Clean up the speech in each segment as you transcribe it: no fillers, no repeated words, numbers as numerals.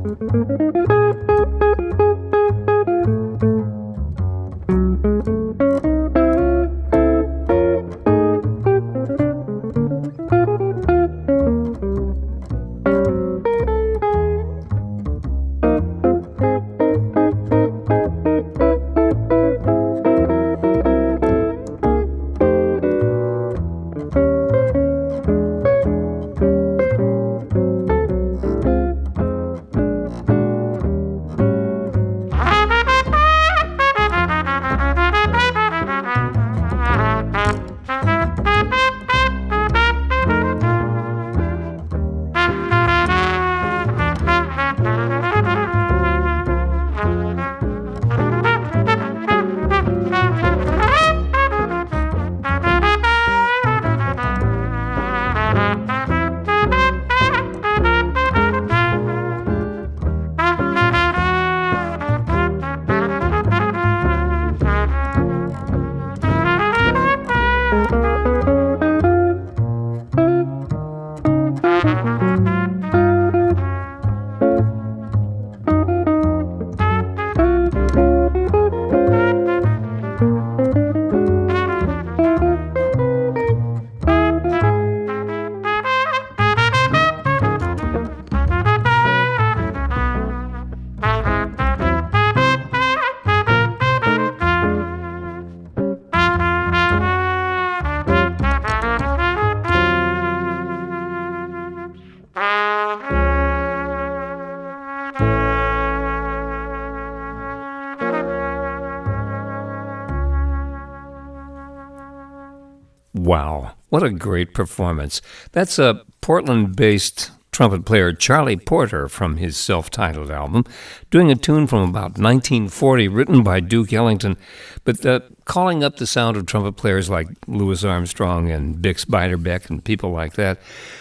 Wow, what a great performance. That's a Portland-based trumpet player Charlie Porter from his self-titled album, doing a tune from about 1940 written by Duke Ellington, but calling up the sound of trumpet players like Louis Armstrong and Bix Beiderbecke and people like that.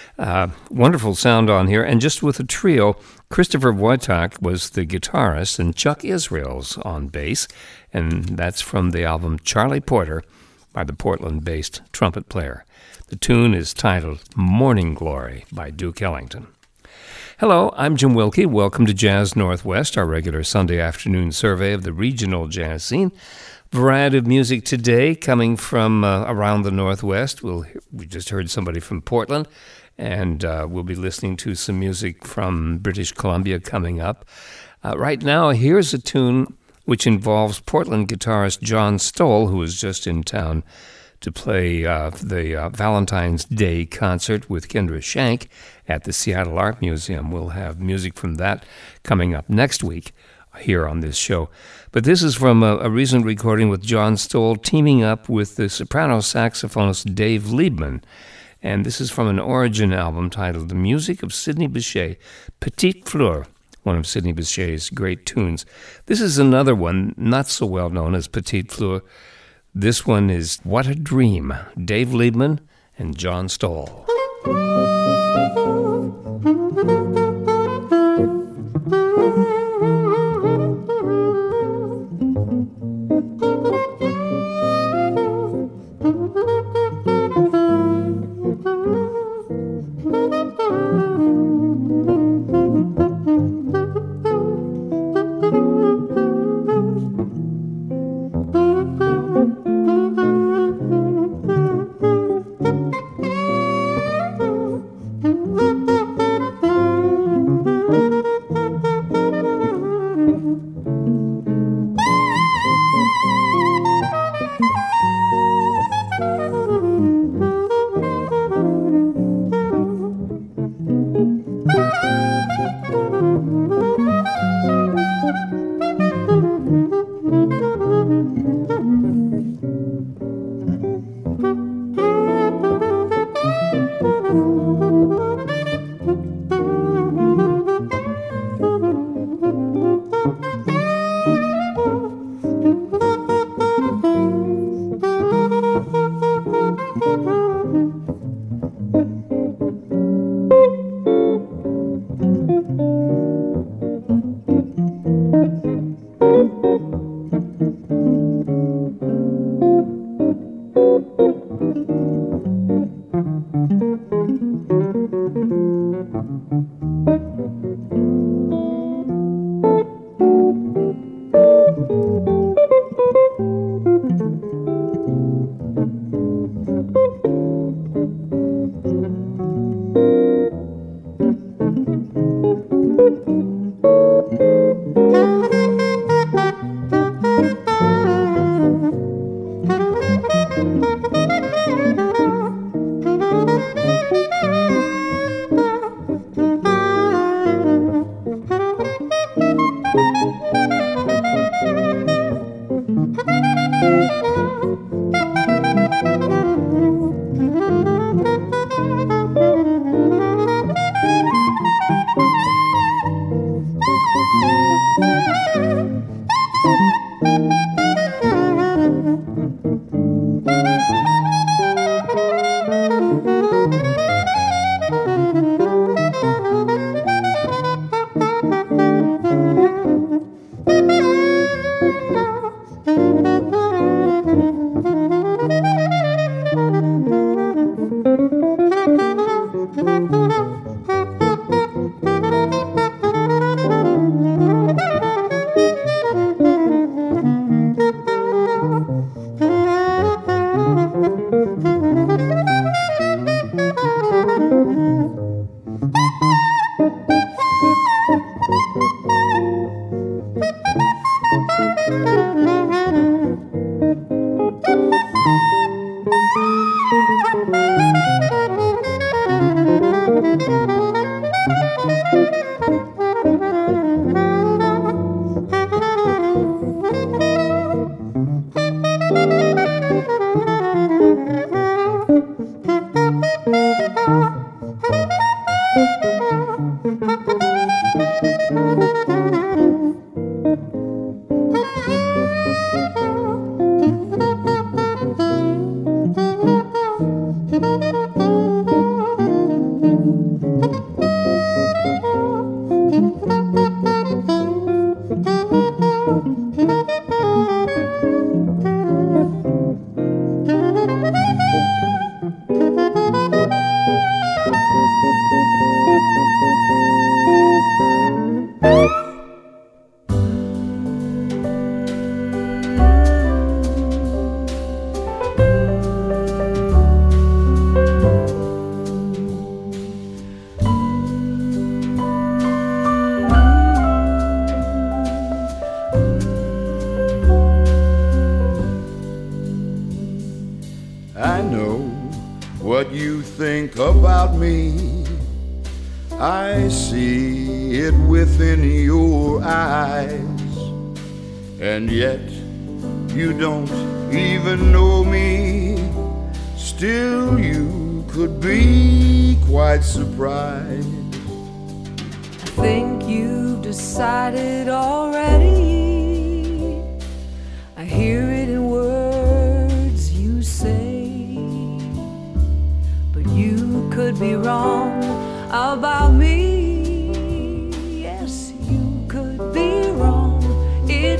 Wonderful sound on here, and just with a trio, Christopher Wojtak was the guitarist and Chuck Israels on bass, and that's from the album Charlie Porter by the Portland-based trumpet player. The tune is titled Morning Glory by Duke Ellington. Hello, I'm Jim Wilkie. Welcome to Jazz Northwest, our regular Sunday afternoon survey of the regional jazz scene. Variety of music today coming from around the Northwest. We just heard somebody from Portland, and we'll be listening to some music from British Columbia coming up. Right now, here's a tune which involves Portland guitarist John Stoll, who was just in town to play the Valentine's Day concert with Kendra Shank at the Seattle Art Museum. We'll have music from that coming up next week here on this show. But this is from a recent recording with John Stoll teaming up with the soprano saxophonist Dave Liebman. And this is from an Origin album titled The Music of Sidney Bechet, Petite Fleur, one of Sidney Bechet's great tunes. This is another one, not so well known as Petite Fleur. This one is What a Dream, Dave Liebman and John Stoll. I know what you think about me. I see it within your eyes, and yet you don't even know me. Still, you could be quite surprised. I think you've decided already. I hear it in words you say, but you could be wrong about me. Yes, you could be wrong, it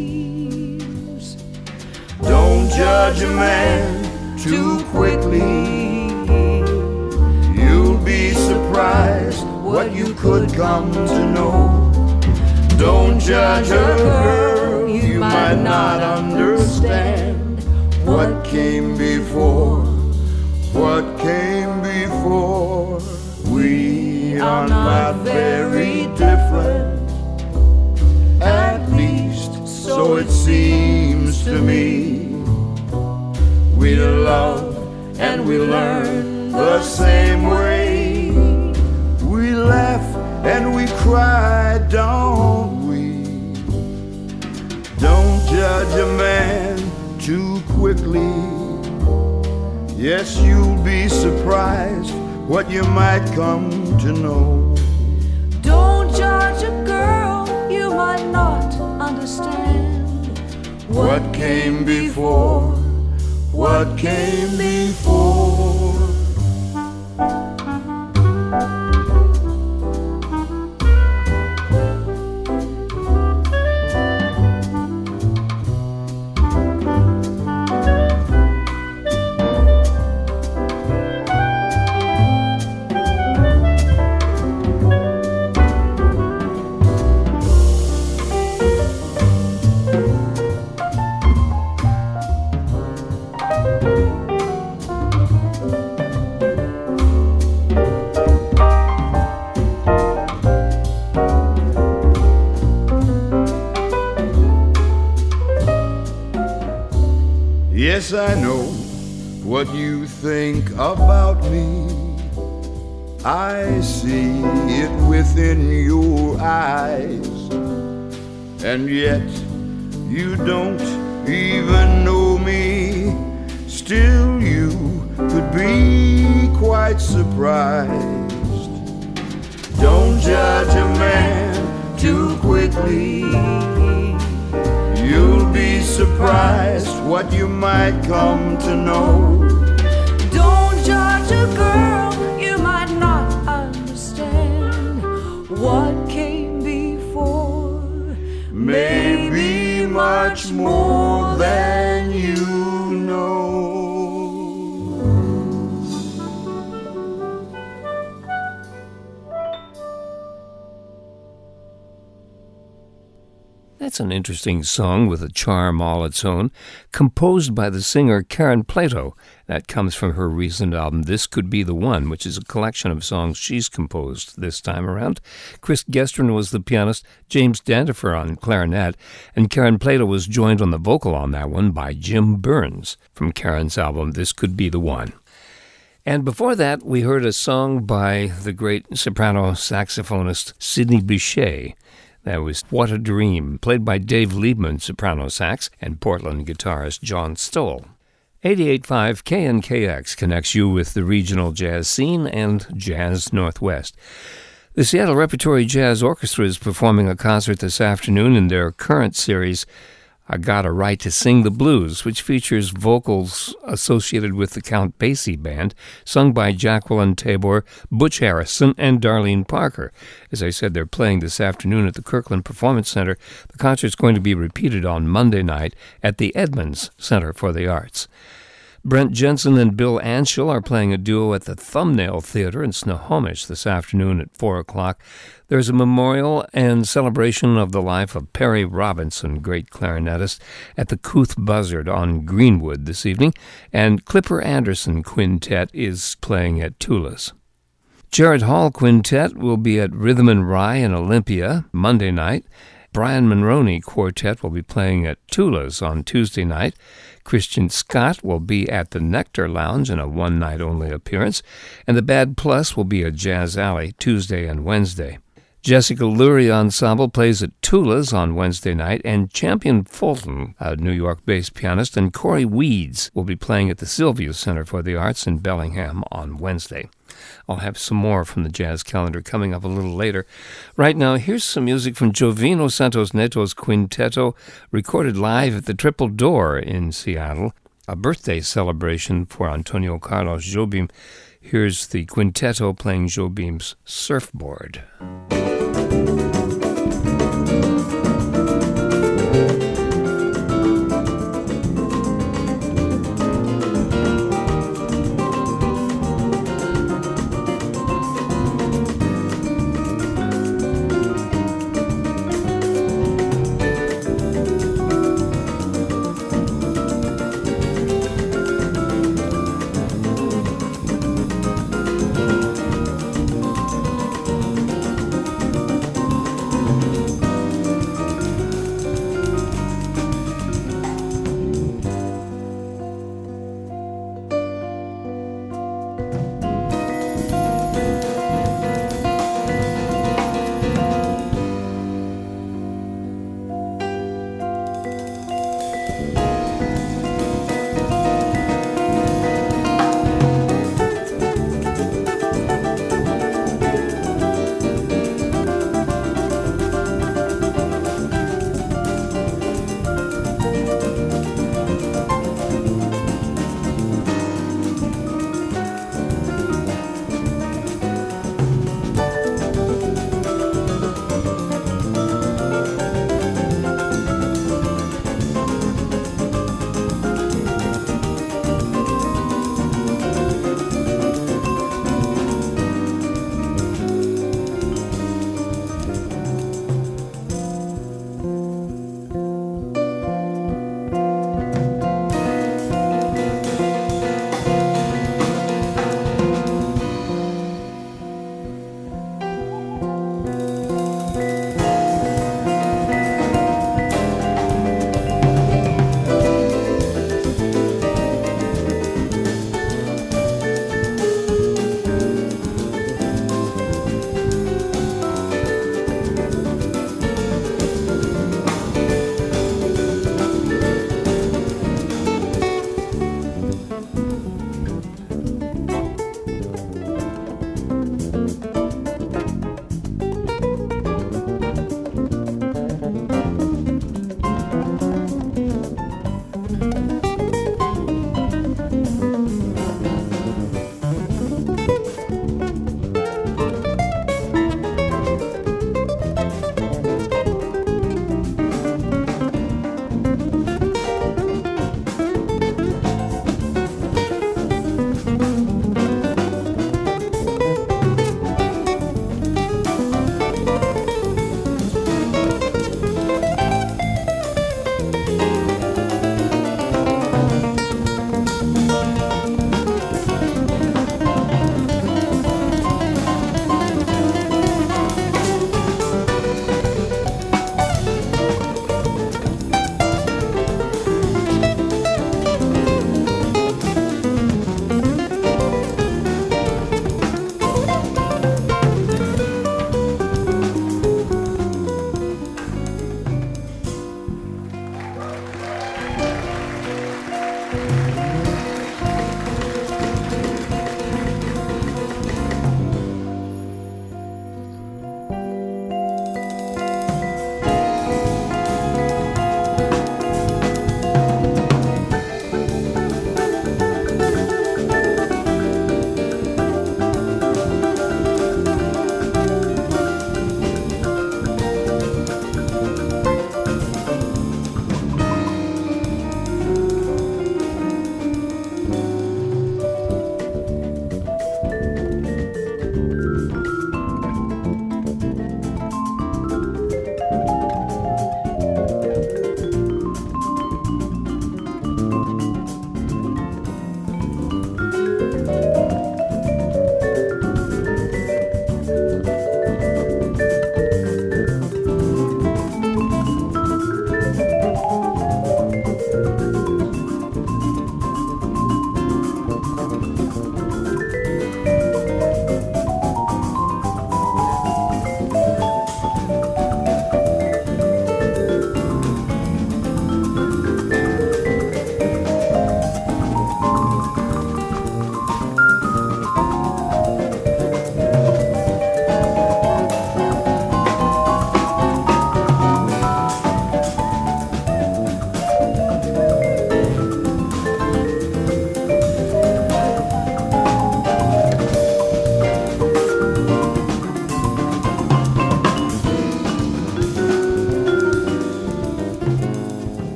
seems. Don't judge a man too quickly. You'll be surprised what you could come to know. Don't judge a girl, you might not understand what came before, what came before. We are not very different, at least so it seems to me. We love and we learn the same way. We laugh and we cry, don't we? Don't judge a man too quickly. Yes, you'll be surprised what you might come to know. Don't judge a girl, you might not understand what came before, what came before. Yes, I know what you think about me. I see it within your eyes, and yet you don't even know me. Still, you could be quite surprised. Don't judge a man too quickly. You'll be surprised what you might come to know. Don't judge a girl you might not understand. What came before may be much more than you know. That's an interesting song with a charm all its own, composed by the singer Karen Plato. That comes from her recent album, This Could Be the One, which is a collection of songs she's composed this time around. Chris Gestrin was the pianist, James Dandifer on clarinet, and Karen Plato was joined on the vocal on that one by Jim Burns from Karen's album, This Could Be the One. And before that, we heard a song by the great soprano saxophonist Sidney Bechet. That was What a Dream, played by Dave Liebman, soprano sax, and Portland guitarist John Stoll. 88.5 KNKX connects you with the regional jazz scene and Jazz Northwest. The Seattle Repertory Jazz Orchestra is performing a concert this afternoon in their current series, I Got a Right to Sing the Blues, which features vocals associated with the Count Basie Band, sung by Jacqueline Tabor, Butch Harrison, and Darlene Parker. As I said, they're playing this afternoon at the Kirkland Performance Center. The concert's going to be repeated on Monday night at the Edmonds Center for the Arts. Brent Jensen and Bill Anschel are playing a duo at the Thumbnail Theater in Snohomish this afternoon at 4 o'clock. There's a memorial and celebration of the life of Perry Robinson, great clarinetist, at the Couth Buzzard on Greenwood this evening, and Clipper Anderson Quintet is playing at Tula's. Jared Hall Quintet will be at Rhythm and Rye in Olympia Monday night. Brian Monroney Quartet will be playing at Tula's on Tuesday night. Christian Scott will be at the Nectar Lounge in a one-night-only appearance, and the Bad Plus will be at Jazz Alley Tuesday and Wednesday. Jessica Lurie Ensemble plays at Tula's on Wednesday night, and Champion Fulton, a New York-based pianist, and Corey Weeds will be playing at the Sylvia Center for the Arts in Bellingham on Wednesday. I'll have some more from the jazz calendar coming up a little later. Right now, here's some music from Jovino Santos Neto's Quinteto, recorded live at the Triple Door in Seattle, a birthday celebration for Antonio Carlos Jobim. Here's the Quinteto playing Jobim's Surfboard.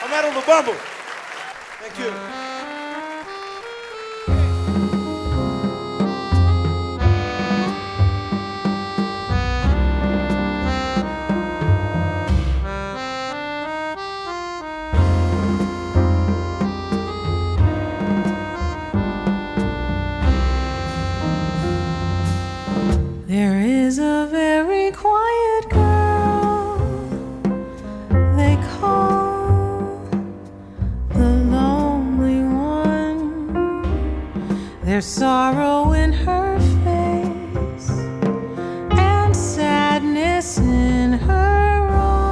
Romero Lubambo. Thank you. There is a very quiet girl they call the lonely one. There's sorrow in her face and sadness in her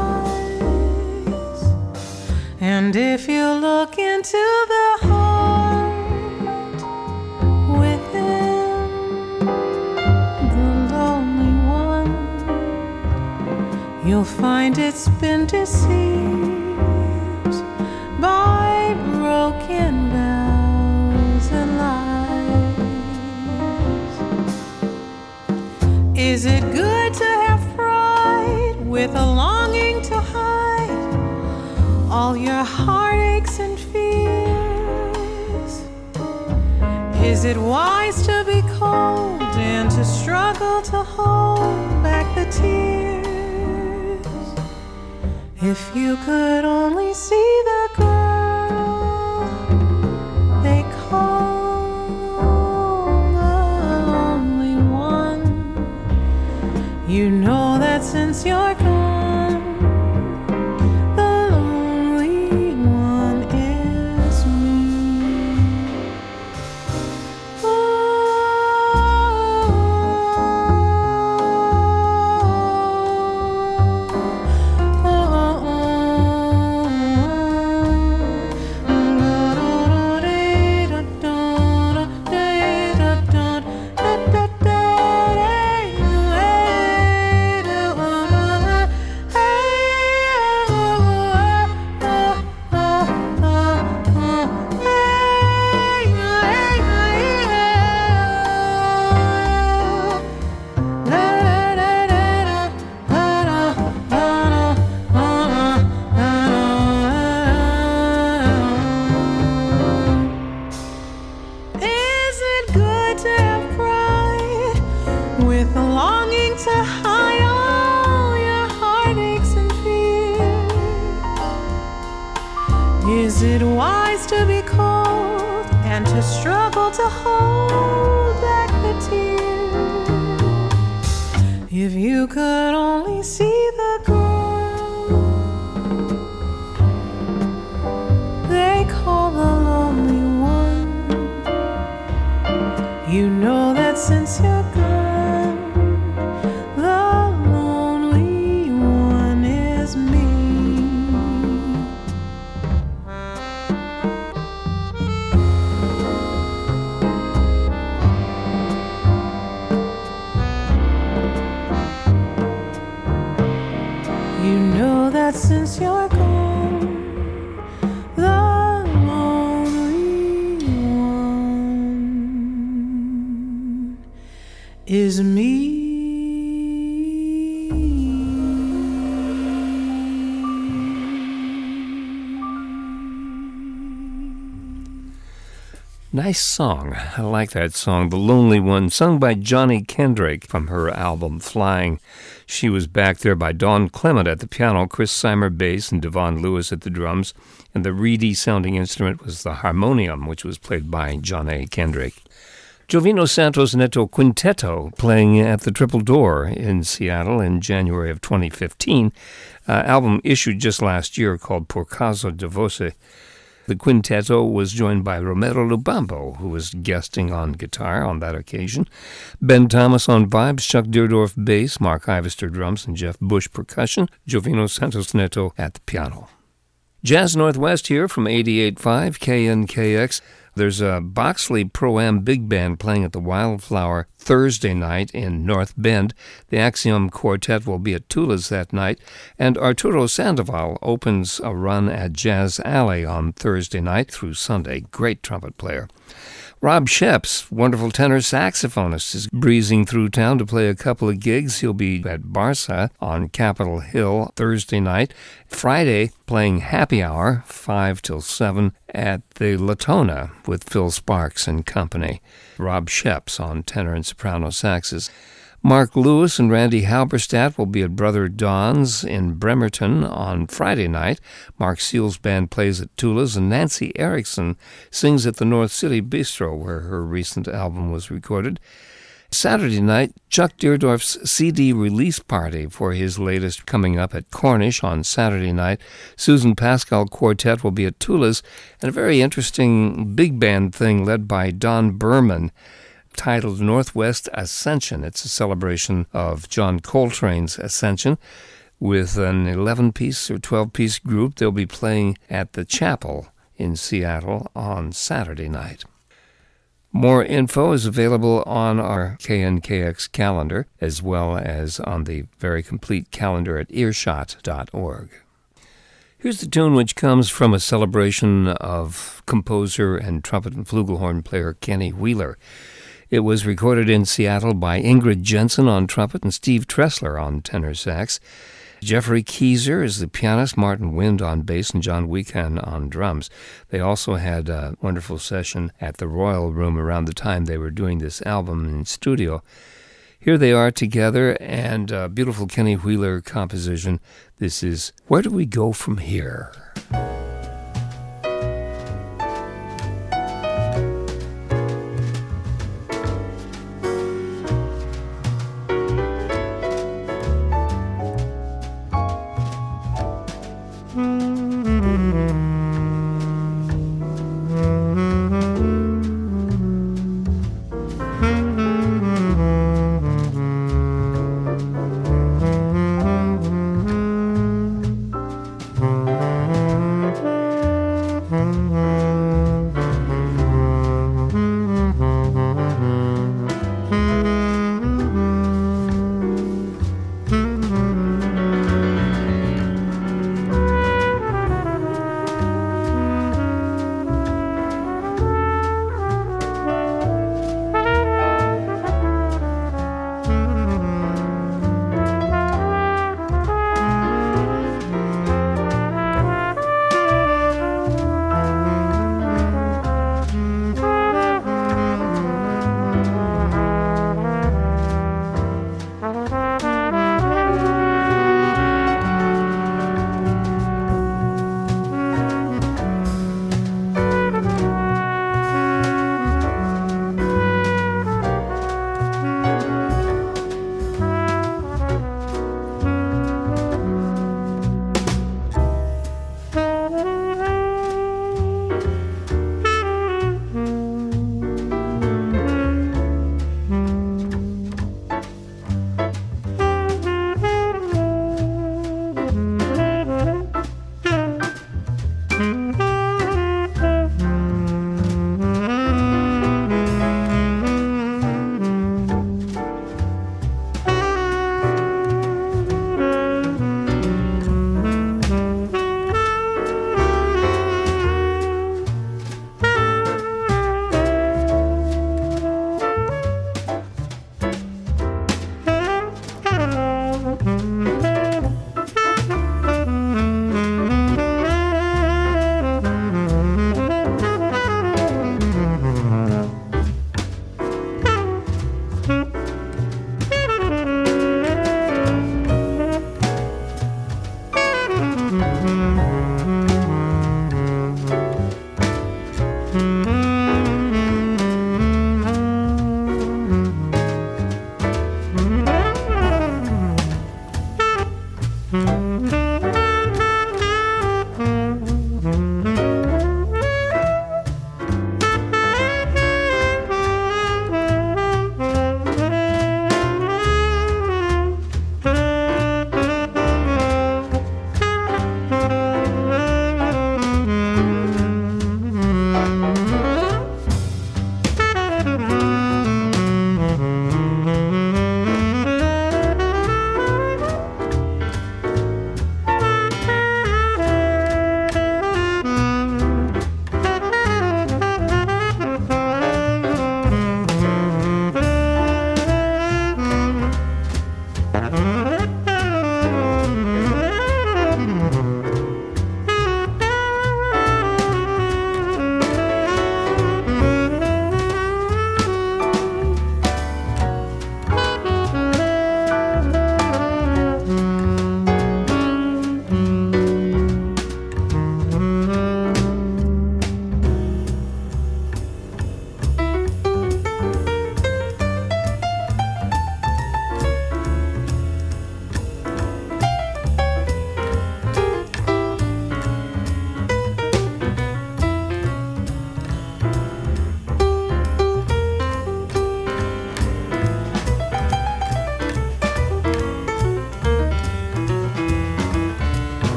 eyes. And if you look into the heart within the lonely one, you'll find it's been deceived by broken vows and lies. Is it good to have pride with a longing to hide all your heartaches and fears? Is it wise to be cold and to struggle to hold back the tears? If you could only see the girl they call the lonely one, you know that since you're gone, the lonely one is me. Is it good to have pride with a longing to hide all your heartaches and fears? Is it wise to be cold and to struggle to hold back the tears? If you could only see the girl they call the lonely one, you know that since you're gone, the lonely one is me. You know that since you're gone, the lonely one is me. Nice song. I like that song, The Lonely One, sung by Johnny Kendrick from her album Flying. She was backed there by Dawn Clement at the piano, Chris Seimer bass, and Devon Lewis at the drums, and the reedy sounding instrument was the harmonium, which was played by Johnny Kendrick. Jovino Santos Neto Quintetto playing at the Triple Door in Seattle in January of 2015. Album issued just last year called Por Caso de Voce. The quintetto was joined by Romero Lubambo, who was guesting on guitar on that occasion, Ben Thomas on vibes, Chuck Deerdorf bass, Mark Ivester drums, and Jeff Bush percussion, Jovino Santos Neto at the piano. Jazz Northwest here from 88.5 KNKX. There's a Boxley Pro-Am Big Band playing at the Wildflower Thursday night in North Bend. The Axiom Quartet will be at Tula's that night. And Arturo Sandoval opens a run at Jazz Alley on Thursday night through Sunday. Great trumpet player. Rob Sheps, wonderful tenor saxophonist, is breezing through town to play a couple of gigs. He'll be at Barça on Capitol Hill Thursday night. Friday, playing Happy Hour, 5 till 7, at the Latona with Phil Sparks and company. Rob Sheps on tenor and soprano saxes. Mark Lewis and Randy Halberstadt will be at Brother Don's in Bremerton on Friday night. Mark Seal's band plays at Tula's, and Nancy Erickson sings at the North City Bistro, where her recent album was recorded. Saturday night, Chuck Deerdorf's CD release party for his latest coming up at Cornish on Saturday night. Susan Pascal Quartet will be at Tula's, and a very interesting big band thing led by Don Berman, titled Northwest Ascension. It's a celebration of John Coltrane's Ascension with an 11-piece or 12-piece group. They'll be playing at the Chapel in Seattle on Saturday night. More info is available on our KNKX calendar, as well as on the very complete calendar at earshot.org. Here's the tune which comes from a celebration of composer and trumpet and flugelhorn player Kenny Wheeler. It was recorded in Seattle by Ingrid Jensen on trumpet and Steve Tressler on tenor sax. Jeffrey Keyser is the pianist, Martin Wind on bass, and John Weekhan on drums. They also had a wonderful session at the Royal Room around the time they were doing this album in studio. Here they are together, and a beautiful Kenny Wheeler composition. This is Where Do We Go From Here?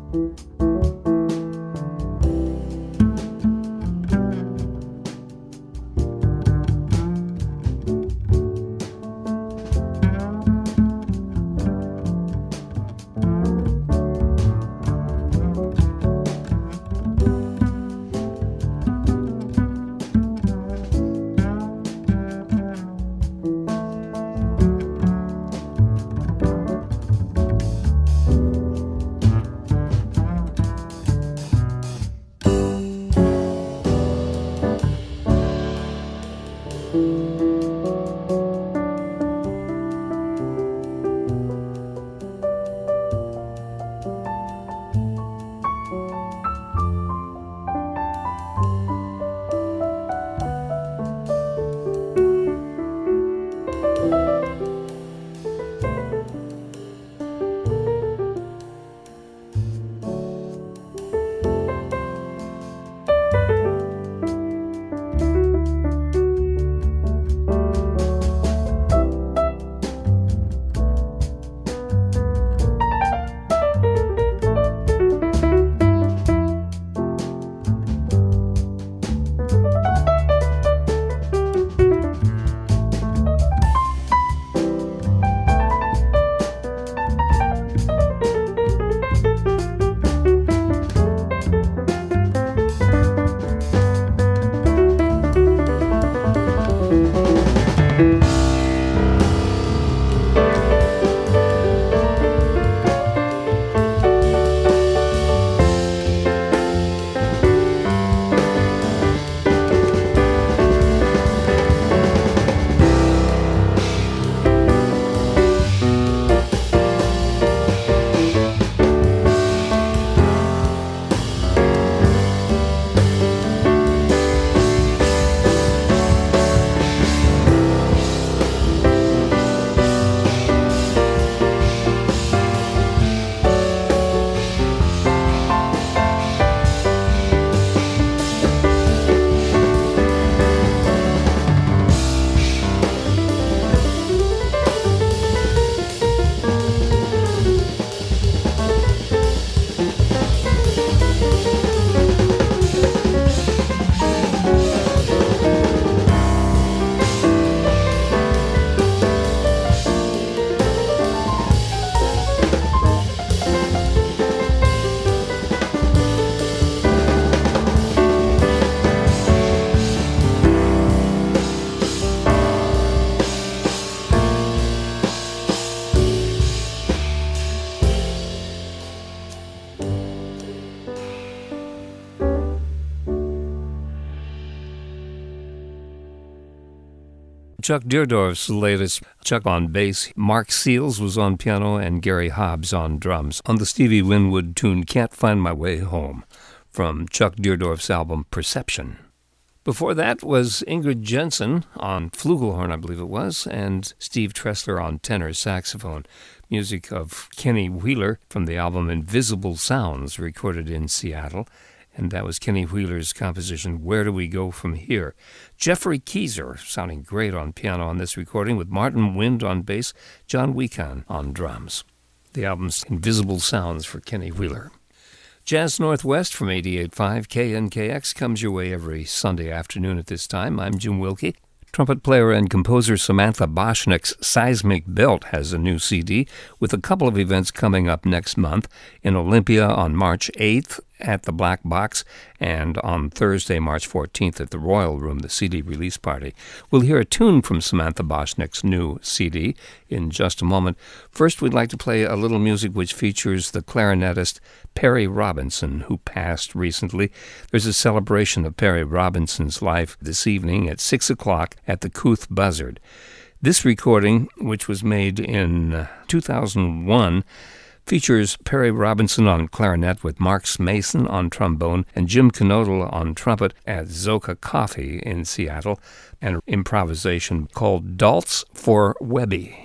Chuck Deardorff's latest. Chuck on bass, Mark Seals was on piano, and Gary Hobbs on drums on the Stevie Winwood tune Can't Find My Way Home from Chuck Deardorff's album Perception. Before that was Ingrid Jensen on flugelhorn, I believe it was, and Steve Tressler on tenor saxophone. Music of Kenny Wheeler from the album Invisible Sounds, recorded in Seattle. And that was Kenny Wheeler's composition, Where Do We Go From Here? Jeffrey Keezer, sounding great on piano on this recording, with Martin Wind on bass, John Weekon on drums. The album's Invisible Sounds for Kenny Wheeler. Jazz Northwest from 88.5 KNKX comes your way every Sunday afternoon at this time. I'm Jim Wilkie. Trumpet player and composer Samantha Boschnick's Seismic Belt has a new CD with a couple of events coming up next month in Olympia on March 8th at the Black Box and on Thursday, March 14th at the Royal Room, the CD release party. We'll hear a tune from Samantha Boschnick's new CD in just a moment. First, we'd like to play a little music which features the clarinetist Perry Robinson, who passed recently. There's a celebration of Perry Robinson's life this evening at 6 o'clock at the Couth Buzzard. This recording, which was made in 2001, features Perry Robinson on clarinet with Mark Mason on trombone and Jim Knodel on trumpet at Zoka Coffee in Seattle, and improvisation called Daltz for Webby.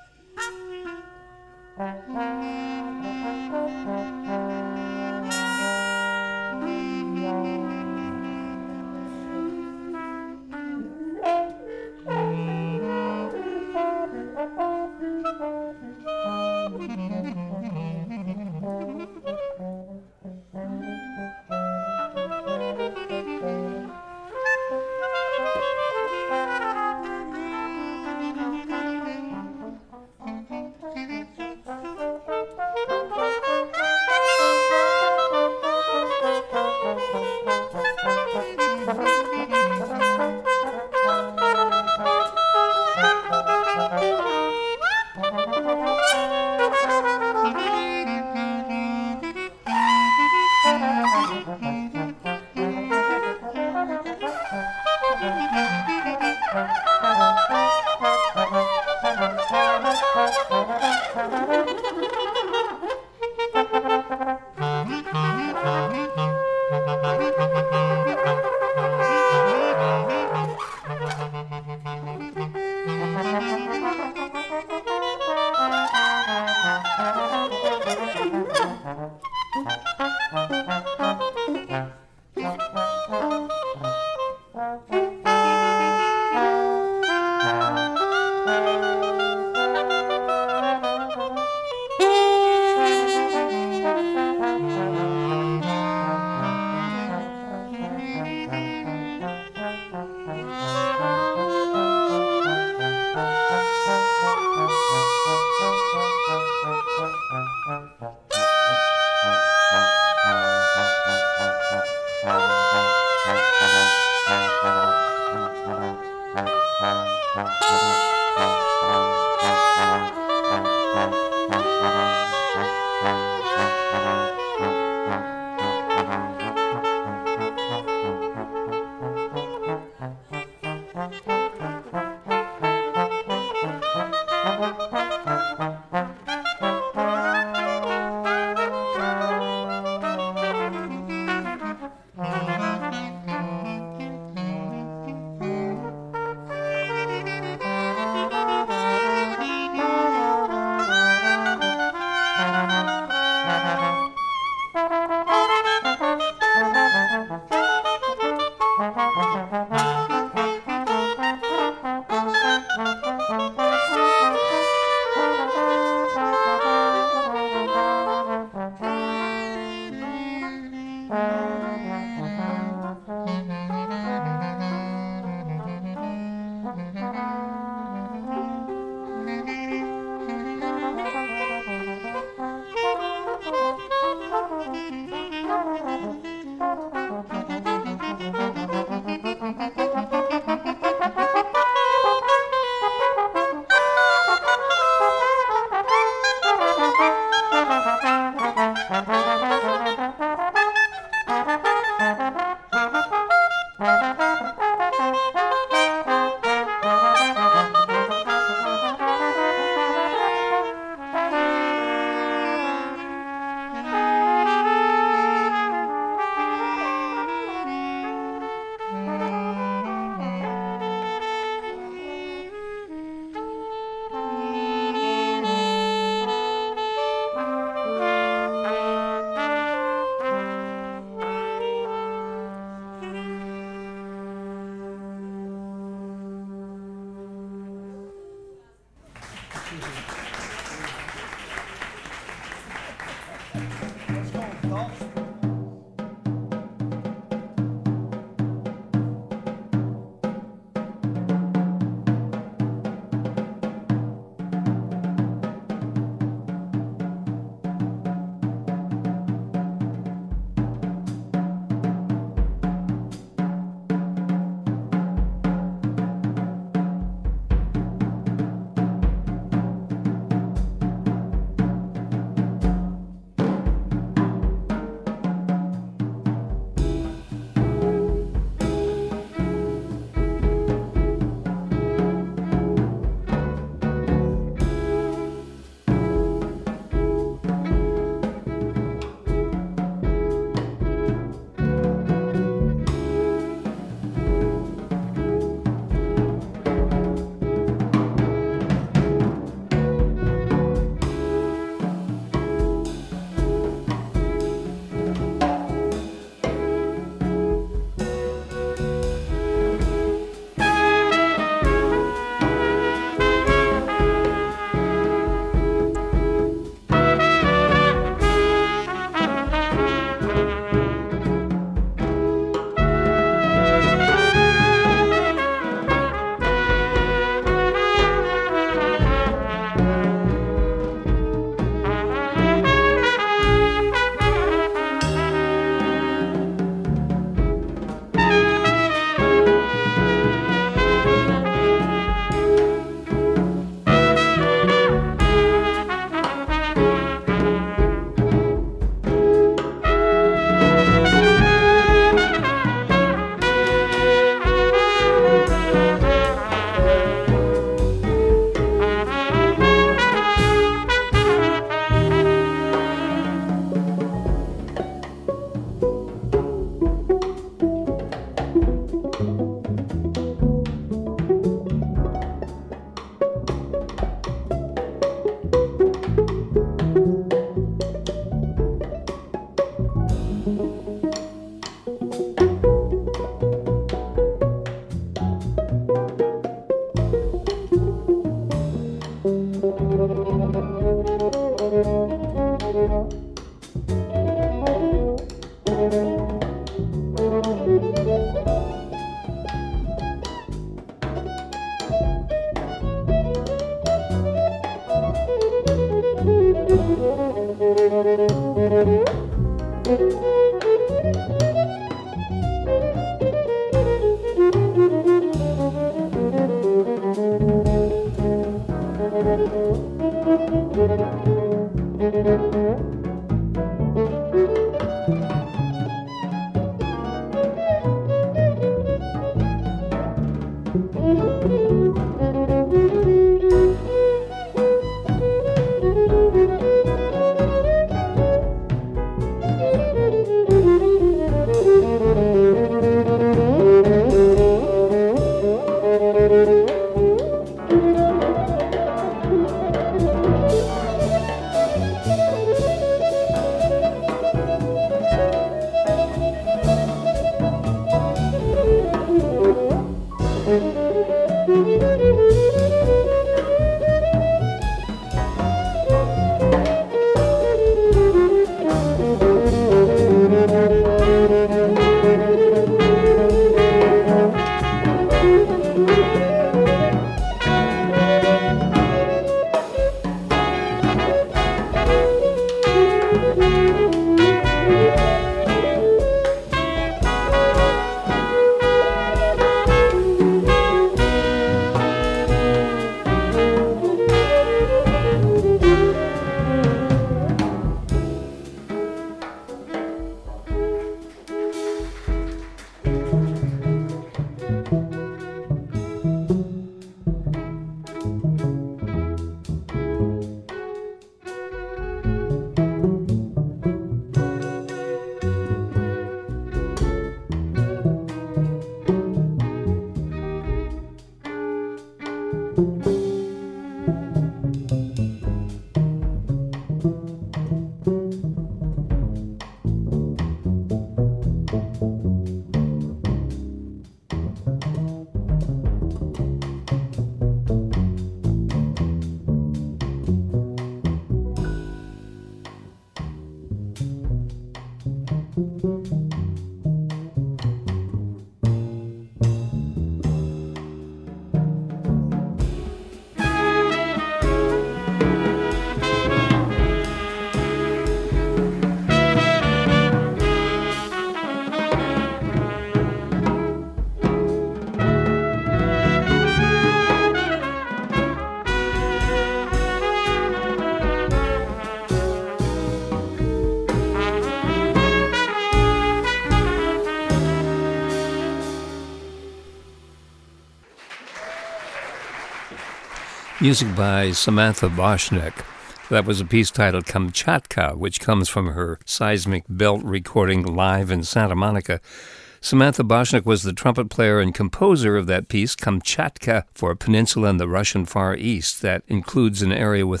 Music by Samantha Boschnick. That was a piece titled Kamchatka, which comes from her Seismic Belt recording live in Santa Monica. Samantha Boschnick was the trumpet player and composer of that piece, Kamchatka, for a peninsula in the Russian Far East that includes an area with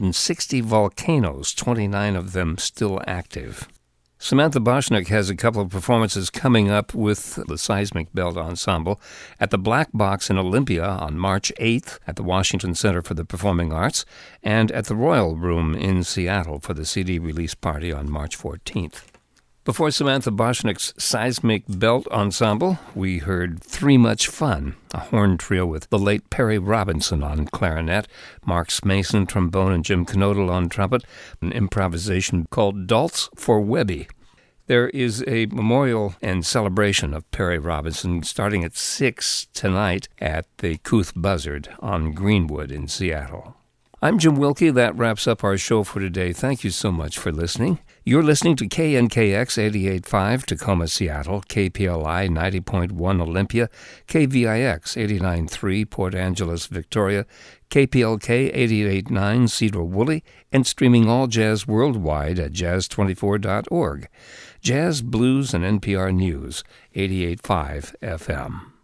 160 volcanoes, 29 of them still active. Samantha Boschnick has a couple of performances coming up with the Seismic Belt Ensemble at the Black Box in Olympia on March 8th, at the Washington Center for the Performing Arts, and at the Royal Room in Seattle for the CD release party on March 14th. Before Samantha Boschnick's Seismic Belt Ensemble, we heard Three Much Fun, a horn trio with the late Perry Robinson on clarinet, Mark Mason trombone, and Jim Knodel on trumpet, an improvisation called Daltz for Webby. There is a memorial and celebration of Perry Robinson starting at 6 tonight at the Couth Buzzard on Greenwood in Seattle. I'm Jim Wilkie. That wraps up our show for today. Thank you so much for listening. You're listening to KNKX 88.5 Tacoma, Seattle, KPLI 90.1 Olympia, KVIX 89.3 Port Angeles, Victoria, KPLK 88.9 Cedar Woolley, and streaming all jazz worldwide at jazz24.org. Jazz, blues, and NPR News 88.5 FM.